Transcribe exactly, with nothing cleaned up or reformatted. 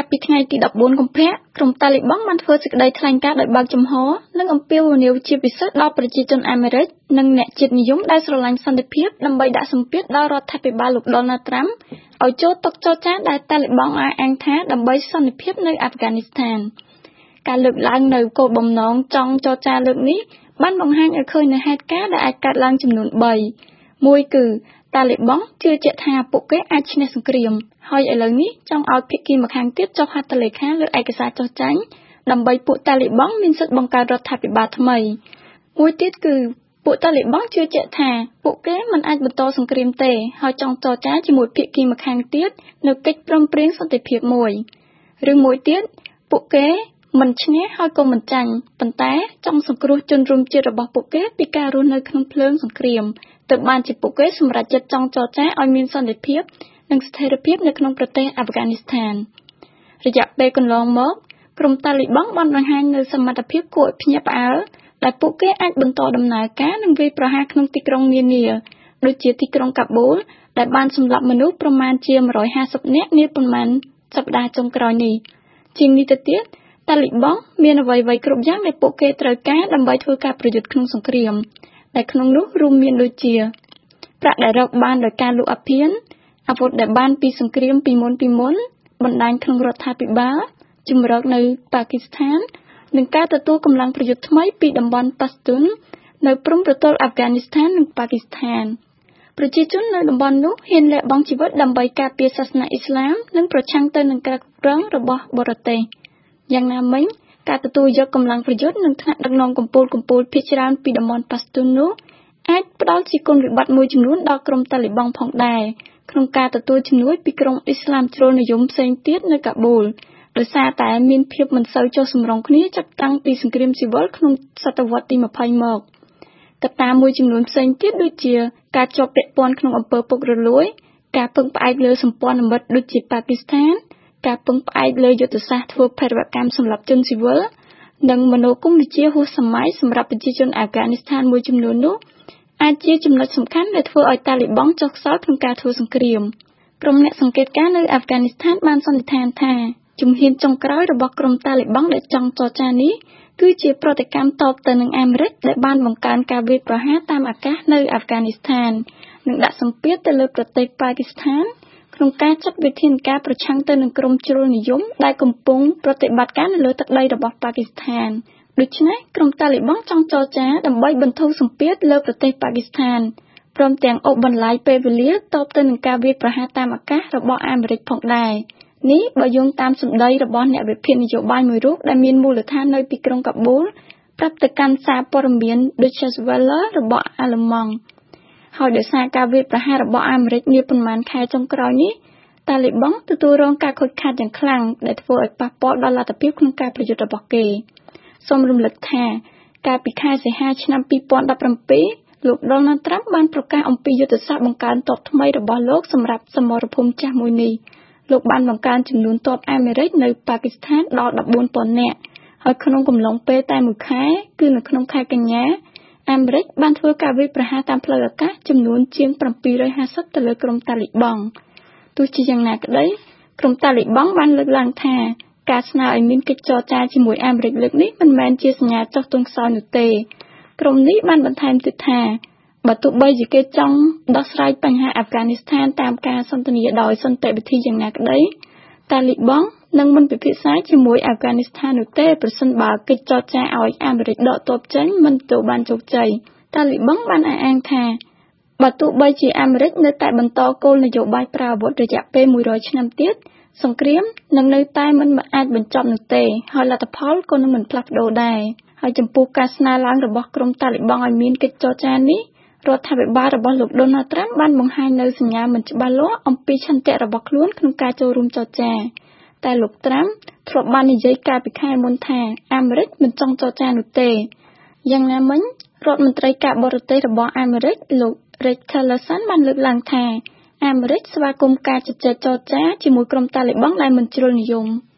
ពីថ្ងៃទីដប់បួនកុម្ភៈក្រុមតាលីបង់បានធ្វើសេចក្តីថ្លែងការណ៍ដោយបើកចំហនិងអំពាវនាវជាពិសេសដល់ប្រជាជនអាមេរិកនិងអ្នកជាតិនិយមដែលស្រឡាញ់សន្តិភាពដើម្បីដាក់សម្ពាធដល់រដ្ឋាភិបាលលោក Donald Trump ឲ្យចូលតុចរចាដែលតាលីបង់អះអាងថាដើម្បីសន្តិភាពនៅអាហ្វហ្គានីស្ថានការលើកឡើងនៅគោលបំណងចង់ចរចាលើកនេះបានបង្ហាញឲ្យឃើញនូវហេតុការណ៍ដែលអាចកើតឡើងចំនួនបីមួយគឺតាលីបង់ជឿជាក់ថាពួកគេអាចឈ្នះសង្គ្រាមហើយឥឡូវនេះចង់ឲ្យភាគីម្ខាងទៀតចុះហត្ថលេខាលើឯកសារចុះចាញ់ដើម្បីពួកតាលីបង់មានសិទ្ធិបង្កើតរដ្ឋាភិបាលថ្មីមួយទៀតគឺពួកតាលីបង់ជឿជាក់ថាពួកគេមិនអាចបន្តសង្គ្រាមទេហើយចង់ចរចាជាមួយភាគីម្ខាងទៀតនៅកិច្ចព្រមព្រៀងសន្តិភាពមួយឬមួយទៀតពួកគេមិនឈ្នះហើយក៏មិនចាញ់ប៉ុន្តែចង់សង្គ្រោះជនរួមជាតិរបស់ពួកគេពីការរស់នៅក្នុងភ្លើងសង្គ្រាមទើបបានជាពួកគេសម្រេចចិត្តចង់ចរចាឲ្យមានសន្តិភាពនិងស្ថិរភាពនៅក្នុងប្រទេសអាហ្វហ្គានីស្ថានរយៈពេលកន្លងមកក្រុមតាលីបង់បានបង្ហាញនូវសមត្ថភាពគួរឲ្យភ្ញាក់ផ្អើលដែលពួកគេអាចបន្តដំណើរការនិងវាយប្រហារក្នុងទីក្រុងនានាដូចជាទីក្រុងកាបូលដែលបានសម្លាប់មនុស្សប្រមាណជាone hundred fiftyនាក់នាប៉ុន្មានសប្តាហ៍ចុងក្រោយនេះជាងនេះទៅទៀតតាលីបង់មានអ្វីៗគ្រប់យ៉ាងដែលពួកគេត្រូវការដើម្បីធ្វើការប្រយុទ្ធក្នុងសង្គ្រាមដែលក្នុងនោះរួមមានដូចជាប្រាក់ដែលរកបានដោយការលក់អភិនអាវុធដែលបានពីសង្គ្រាមពីមុនពីមុនបណ្ដាញក្នុងរដ្ឋាភិបាលជំរកនៅប៉ាគីស្ថាននិងការទទួលកម្លាំងប្រយុទ្ធថ្មីពីតំបន់ប៉ាស្ទុននៅព្រំប្រទល់អាហ្វហ្គានីស្ថាននិងប៉ាគីស្ថានប្រជាជននៅតំបន់នោះហ៊ានលះបង់ជីវិតដើម្បីការពារសាសនាអ៊ីស្លាមនិងប្រឆាំងទៅនឹងការគ្រប់គ្រងរបស់បរទេសយ៉ាងណាមិញការទទួលយកកម្លាំងប្រយុទ្ធនិងថ្នាក់ដឹកនាំកម្ពុជាកម្ពុជាភាគច្រើនពីតំបន់ប៉ាស្ទុននោះអាចផ្ដល់ជាគុណវិបត្តិមួយចំនួនដល់ក្រុមតាលីបង់ផងដែរក្នុងការទទួលជំនួយពីក្រុមអ៊ីស្លាមជ្រុលនិយមផ្សេងទៀតនៅកាបូលដោយសារតែមានភាពមិនសូវចុះសម្រុងគ្នាចាប់តាំងពីសង្គ្រាមស៊ីវិលក្នុងសតវត្សទីtwentyមកកត្តាមួយចំនួនផ្សេងទៀតដូចជាការជាប់ពាក់ព័ន្ធក្នុងអំពើពុករលួយការពឹងផ្អែកលើសម្ព័ន្ធមិត្តដូចជាប៉ាគីស្ថានការពឹងផ្អែកលើយុទ្ធសាស្ត្រធ្វើភេរវកម្មសម្រាប់ជនស៊ីវិលនិងមនោគមវិជ្ជាហួសសម័យសម្រាប់ប្រជាជនអាហ្វហ្គានីស្ថានមួយចំនួននោះអាចជាចំណុចសំខាន់ដែលធ្វើឲ្យតាលីបង់ចុះខ្សោយក្នុងការធ្វើសង្គ្រាមក្រុមអ្នកសង្កេតការណ៍នៅអាហ្វហ្គានីស្ថានបានសន្និដ្ឋានថាជំហានចុងក្រោយរបស់ក្រុមតាលីបង់ដែលចង់ចរចានេះគឺជាប្រតិកម្មតបទៅនឹងអាមេរិកដែលបានបង្កើនការវាយប្រហារតាមអាកាសនៅអាហ្វហ្គានីស្ថាននិងដាក់សម្ពាធទៅលើប្រទេសប៉ាគីស្ថានក្នុងការចាត់វិធានការប្រឆាំងទៅនឹងក្រុមជ្រុលនិយមដែលកំពុងប្រតិបត្តិការនៅលើទឹកដីរបស់ប៉ាគីស្ថានដូច្នេះក្រុមតាលីបង់ចង់ចរចាដើម្បីបន្ធូរសម្ពាធលើប្រទេសប៉ាគីស្ថានព្រមទាំងអូសបន្លាយពេលវេលាតបទៅនឹងការវាយប្រហារតាមអាកាសរបស់អាមេរិកផងដែរនេះបើយោងតាមសម្ដីរបស់អ្នកវិភាគនយោបាយមួយរូបដែលមានមូលដ្ឋាននៅទីក្រុងកាបូលប្រាប់ទៅកាន់សារព័ត៌មាន Deutsche Welle របស់អាល្លឺម៉ង់ហើយដោយសារការវាយប្រហាររបស់អាមេរិកនាប៉ុន្មានខែចុងក្រោយនេះតាលីបង់ទទួលរងការខូចខាតយ៉ាងខ្លាំងដែលធ្វើឲ្យប៉ះពាល់ដល់លទ្ធភាពក្នុងការប្រយុទ្ធរបស់គេសូមរំលឹកថាកាលពីខែសីហាឆ្នាំtwo thousand seventeenលោក Donald Trump បានប្រកាសអំពីយុទ្ធសាស្ត្របង្កើនទ័ពថ្មីរបស់លោកសម្រាប់សមរភូមិចាស់មួយនេះលោកបានបង្កើនចំនួនទ័ពអាមេរិកនៅប៉ាគីស្ថានដល់fourteen thousandនាក់ហើយក្នុងកំឡុងពេលតែមួយខែគឺនៅក្នុងខែកញ្ញាអាមេរិកបានធ្វើការវាយប្រហារតាមផ្លូវអាកាសចំនួនជាងseven hundred fiftyទៅលើក្រុមតាលីបង់ទោះជាយ៉ាងណាក្តីក្រុមតាលីបង់បានលើកឡើងថាការស្នើឲ្យមានកិច្ចចរចាជាមួយអាមេរិកលើកនេះមិនមែនជាសញ្ញាចុះទង់ខ្សោយនោះទេក្រុមនេះបានបន្ថែមទៀតថាបើទោះបីជាគេចង់ដោះស្រាយបញ្ហាអាហ្វហ្គានីស្ថានតាមការសន្ទនាដោយសន្តិវិធីយ៉ាងណាក្តីតាលីបង់នឹងមិនពិភាក្សាជាមួយអាហ្វហ្គានីស្ថាននោះទេប្រសិនបើកិច្ចចរចាឲ្យអាមេរិកដកទ័ពចេញមិនទទួលបានជោគជ័យតាលីបង់បានអះអាងថាបើទោះបីជាអាមេរិកនៅតែបន្តគោលនយោបាយប្រើអាវុធរយៈពេលone hundredឆ្នាំទៀតសង្គ្រាមនឹងនៅតែមិនអាចបញ្ចប់នោះទេហើយលទ្ធផលក៏នឹងមិនផ្លាស់ប្ដូរដែរហើយចំពោះការស្នើឡើងរបស់ក្រុមតាលីបង់ឲ្យមានកិច្ចចរចានេះរដ្ឋាភិបាលរបស់លោក Donald Trump បានបង្ហាញនូវសញ្ញាមិនច្បាស់លាស់អំពីឆន្ទៈរបស់ខ្លួនក្នុងការចូលរួមចរចាតែលោក Trump ធ្លាប់បាននិយាយកាលពីខែមុនថាអាមេរិកមិនចង់ចរចានោះទេយ៉ាងណាមិញរដ្ឋមន្ត្រីការបរទេសរបស់អាមេរិកលោក Rex Tillerson បានលើកឡើងថាអាមេរិកស្វាគមន៍ការជជែកចរចាជាមួយក្រុមតាលីបង់ដែលមិនជ្រុលនិយម